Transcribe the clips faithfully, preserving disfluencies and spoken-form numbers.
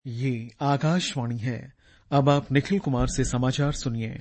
ये आकाशवाणी है। अब आप निखिल कुमार से समाचार सुनिए।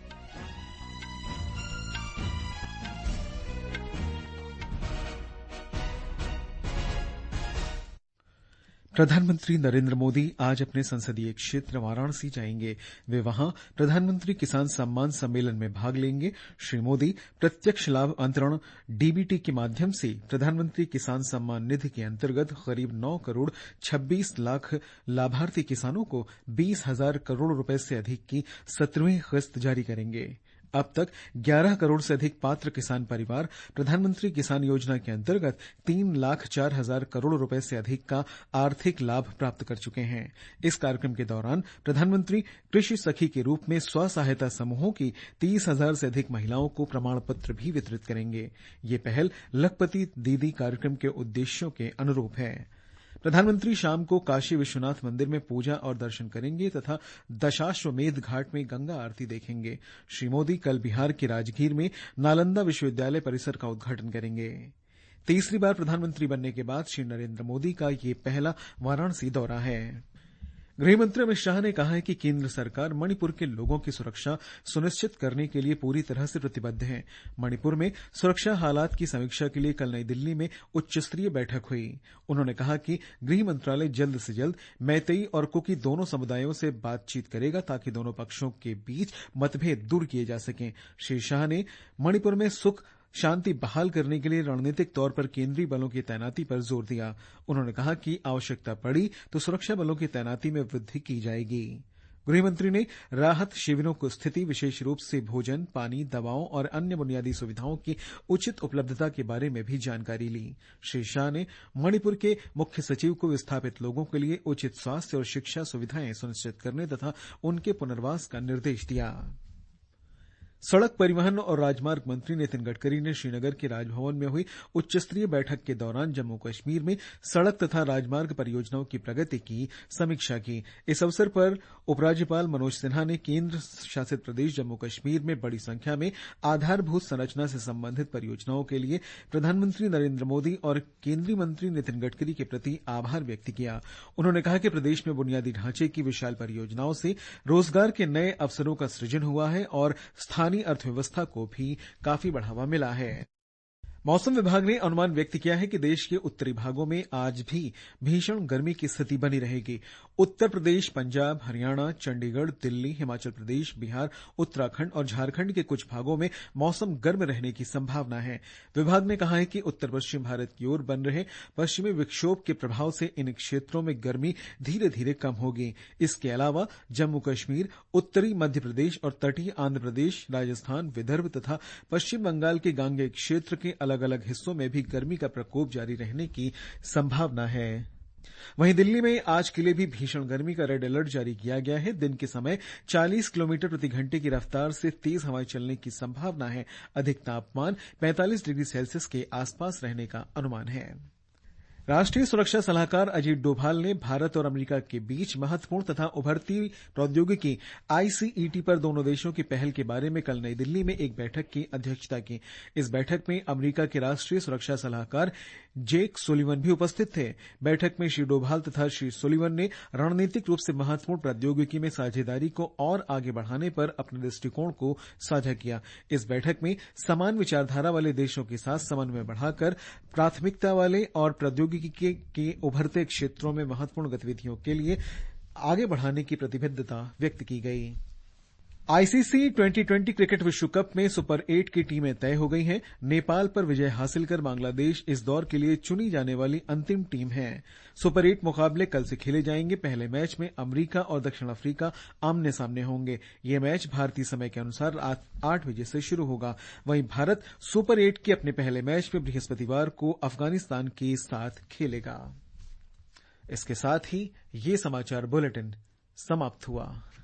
प्रधानमंत्री नरेंद्र मोदी आज अपने संसदीय क्षेत्र वाराणसी जाएंगे। वे वहां प्रधानमंत्री किसान सम्मान सम्मेलन में भाग लेंगे। श्री मोदी प्रत्यक्ष लाभ अंतरण डीबीटी के माध्यम से प्रधानमंत्री किसान सम्मान निधि के अंतर्गत करीब नौ करोड़ छब्बीस लाख लाभार्थी किसानों को बीस हजार करोड़ रुपए से अधिक की सत्रहवीं किस्त जारी करेंगे। अब तक ग्यारह करोड़ से अधिक पात्र किसान परिवार प्रधानमंत्री किसान योजना के अंतर्गत तीन लाख चार हजार करोड़ रुपए से अधिक का आर्थिक लाभ प्राप्त कर चुके हैं। इस कार्यक्रम के दौरान प्रधानमंत्री कृषि सखी के रूप में स्व सहायता समूहों की तीस हजार से अधिक महिलाओं को प्रमाण पत्र भी वितरित करेंगे। ये पहल लखपति दीदी कार्यक्रम के उद्देश्यों के अनुरूप है। प्रधानमंत्री शाम को काशी विश्वनाथ मंदिर में पूजा और दर्शन करेंगे तथा दशाश्वमेध घाट में गंगा आरती देखेंगे। श्री मोदी कल बिहार के राजगीर में नालंदा विश्वविद्यालय परिसर का उद्घाटन करेंगे। तीसरी बार प्रधानमंत्री बनने के बाद श्री नरेंद्र मोदी का ये पहला वाराणसी दौरा है। गृहमंत्री अमित शाह ने कहा है कि केंद्र सरकार मणिपुर के लोगों की सुरक्षा सुनिश्चित करने के लिए पूरी तरह से प्रतिबद्ध है। मणिपुर में सुरक्षा हालात की समीक्षा के लिए कल नई दिल्ली में उच्च स्तरीय बैठक हुई। उन्होंने कहा कि गृह मंत्रालय जल्द से जल्द मैतेई और कुकी दोनों समुदायों से बातचीत करेगा ताकि दोनों पक्षों के बीच मतभेद दूर किए जा सकें। श्री शाह ने मणिपुर में सुख शांति बहाल करने के लिए रणनीतिक तौर पर केंद्रीय बलों की तैनाती पर जोर दिया। उन्होंने कहा कि आवश्यकता पड़ी तो सुरक्षा बलों की तैनाती में वृद्धि की जाएगी। गृहमंत्री ने राहत शिविरों की स्थिति, विशेष रूप से भोजन, पानी, दवाओं और अन्य बुनियादी सुविधाओं की उचित उपलब्धता के बारे में भी जानकारी ली। श्री शाह ने मणिपुर के मुख्य सचिव को विस्थापित लोगों के लिए उचित स्वास्थ्य और शिक्षा सुविधाएं सुनिश्चित करने तथा उनके पुनर्वास का निर्देश दिया। सड़क परिवहन और राजमार्ग मंत्री नितिन गडकरी ने श्रीनगर के राजभवन में हुई उच्च स्तरीय बैठक के दौरान जम्मू कश्मीर में सड़क तथा राजमार्ग परियोजनाओं की प्रगति की समीक्षा की। इस अवसर पर उपराज्यपाल मनोज सिन्हा ने केंद्र शासित प्रदेश जम्मू कश्मीर में बड़ी संख्या में आधारभूत संरचना से संबंधित परियोजनाओं के लिए प्रधानमंत्री नरेंद्र मोदी और केंद्रीय मंत्री नितिन गडकरी के प्रति आभार व्यक्त किया। उन्होंने कहा कि प्रदेश में बुनियादी ढांचे की विशाल परियोजनाओं से रोजगार के नए अवसरों का सृजन हुआ है और स्थानीय अर्थव्यवस्था को भी काफी बढ़ावा मिला है। मौसम विभाग ने अनुमान व्यक्त किया है कि देश के उत्तरी भागों में आज भी भीषण गर्मी की स्थिति बनी रहेगी। उत्तर प्रदेश, पंजाब, हरियाणा, चंडीगढ़, दिल्ली, हिमाचल प्रदेश, बिहार, उत्तराखंड और झारखंड के कुछ भागों में मौसम गर्म रहने की संभावना है। विभाग ने कहा है कि उत्तर पश्चिम भारत की ओर बन रहे पश्चिमी विक्षोभ के प्रभाव से इन क्षेत्रों में गर्मी धीरे धीरे कम होगी। इसके अलावा जम्मू कश्मीर, उत्तरी मध्य प्रदेश और तटीय आंध्र प्रदेश, राजस्थान, विदर्भ तथा पश्चिम बंगाल के गांगेय क्षेत्र के अलग अलग हिस्सों में भी गर्मी का प्रकोप जारी रहने की संभावना है। वहीं दिल्ली में आज के लिए भी भीषण गर्मी का रेड अलर्ट जारी किया गया है। दिन के समय चालीस किलोमीटर प्रति घंटे की रफ्तार से तेज हवाएं चलने की संभावना है। अधिक तापमान पैंतालीस डिग्री सेल्सियस के आसपास रहने का अनुमान है। राष्ट्रीय सुरक्षा सलाहकार अजीत डोभाल ने भारत और अमेरिका के बीच महत्वपूर्ण तथा उभरती प्रौद्योगिकी आईसीईटी पर दोनों देशों की पहल के बारे में कल नई दिल्ली में एक बैठक की अध्यक्षता की। इस बैठक में अमेरिका के राष्ट्रीय सुरक्षा सलाहकार जेक सुलिवन भी उपस्थित थे। बैठक में श्री डोभाल तथा श्री सुलिवन ने रणनीतिक रूप से महत्वपूर्ण प्रौद्योगिकी में साझेदारी को और आगे बढ़ाने पर अपने दृष्टिकोण को साझा किया। इस बैठक में समान विचारधारा वाले देशों के साथ समन्वय बढ़ाकर प्राथमिकता वाले और प्रौद्योगिकी के, के उभरते क्षेत्रों में महत्वपूर्ण गतिविधियों के लिए आगे बढ़ाने की प्रतिबद्धता व्यक्त की गई। आईसीसी ट्वेंटी ट्वेंटी क्रिकेट विश्व कप में सुपर एट की टीमें तय हो गई हैं। नेपाल पर विजय हासिल कर बांग्लादेश इस दौर के लिए चुनी जाने वाली अंतिम टीम है। सुपर एट मुकाबले कल से खेले जाएंगे। पहले मैच में अमेरिका और दक्षिण अफ्रीका आमने सामने होंगे। ये मैच भारतीय समय के अनुसार आठ बजे से शुरू होगा। वहीं भारत सुपर एट के अपने पहले मैच में बृहस्पतिवार को अफगानिस्तान के साथ खेलेगा। इसके साथ ही ये समाचार बुलेटिन समाप्त हुआ।